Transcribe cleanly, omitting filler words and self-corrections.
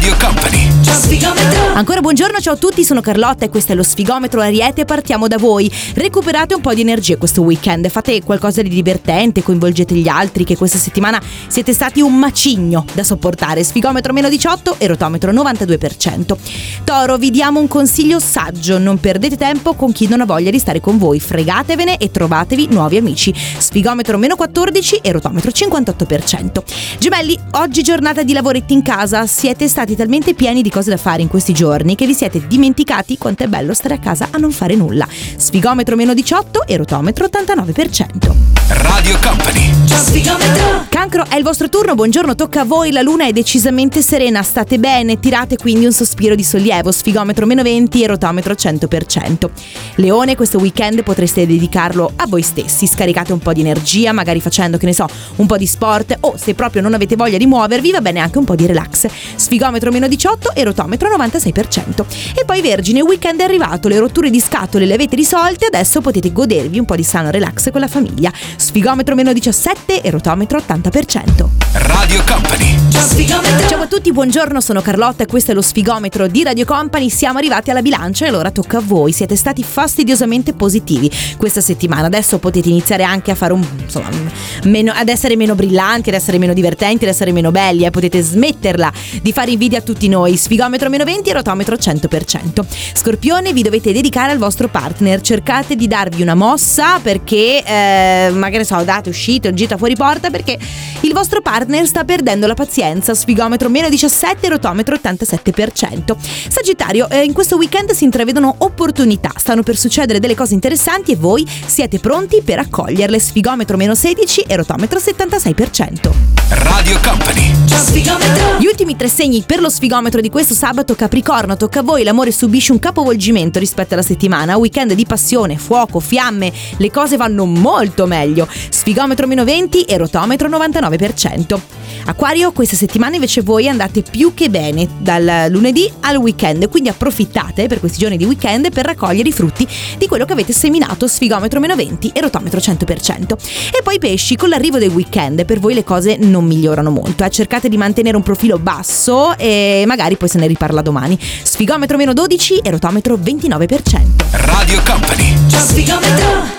Radio Company. Ancora buongiorno, ciao a tutti, sono Carlotta e questo è lo Sfigometro Ariete. Partiamo da voi. Recuperate un po' di energie questo weekend, fate qualcosa di divertente, coinvolgete gli altri, che questa settimana siete stati un macigno da sopportare. Sfigometro meno 18 e rotometro 92%. Toro, vi diamo un consiglio saggio: non perdete tempo con chi non ha voglia di stare con voi, fregatevene e trovatevi nuovi amici. Sfigometro meno 14 e rotometro 58%. Gemelli, oggi giornata di lavoretti in casa, siete stati talmente pieni di cose da fare in questi giorni che vi siete dimenticati quanto è bello stare a casa a non fare nulla. Sfigometro meno 18 e rotometro 89%. Radio Company. Cancro, è il vostro turno, buongiorno, tocca a voi, la luna è decisamente serena, state bene, tirate quindi un sospiro di sollievo. Sfigometro meno 20 e rotometro 100%. Leone, questo weekend potreste dedicarlo a voi stessi, scaricate un po' di energia, magari facendo, che ne so, un po' di sport, o se proprio non avete voglia di muovervi va bene anche un po' di relax. Sfigometro meno 18 e rotometro 96%. E poi Vergine, il weekend è arrivato, le rotture di scatole le avete risolte, adesso potete godervi un po' di sano relax con la famiglia. Sfigometro meno 17 e rotometro 80%. Radio Company. Ciao a tutti, buongiorno, sono Carlotta e questo è lo Sfigometro di Radio Company. Siamo arrivati alla bilancia e allora tocca a voi. Siete stati fastidiosamente positivi questa settimana, adesso potete iniziare anche a fare ad essere meno brillanti, ad essere meno divertenti, ad essere meno belli, potete smetterla di fare invidia a tutti noi. Sfigometro meno 20 e rotometro 100%. Scorpione, vi dovete dedicare al vostro partner, cercate di darvi una mossa perché magari andate, uscite, gita fuori porta perché il vostro partner sta perdendo la pazienza. Sfigometro meno 17 e rotometro 87%. Sagittario, in questo weekend si intravedono opportunità, stanno per succedere delle cose interessanti e voi siete pronti per accoglierle. Sfigometro meno 16 e rotometro 76%. Radio Company. Gli ultimi 3 segni per lo sfigometro di questo sabato. Capricorno, tocca a voi, l'amore subisce un capovolgimento rispetto alla settimana, weekend di passione, fuoco, fiamme, le cose vanno molto meglio. Sfigometro meno 20 e rotometro 99%. Acquario, questa settimana invece voi andate più che bene dal lunedì al weekend, quindi approfittate per questi giorni di weekend per raccogliere i frutti di quello che avete seminato. Sfigometro meno 20 e rotometro 100%. E poi pesci, con l'arrivo del weekend per voi le cose non migliorano molto, cercate di mantenere un profilo basso e magari poi se ne riparla domani. Sfigometro meno 12 e rotometro 29%. Radio Company.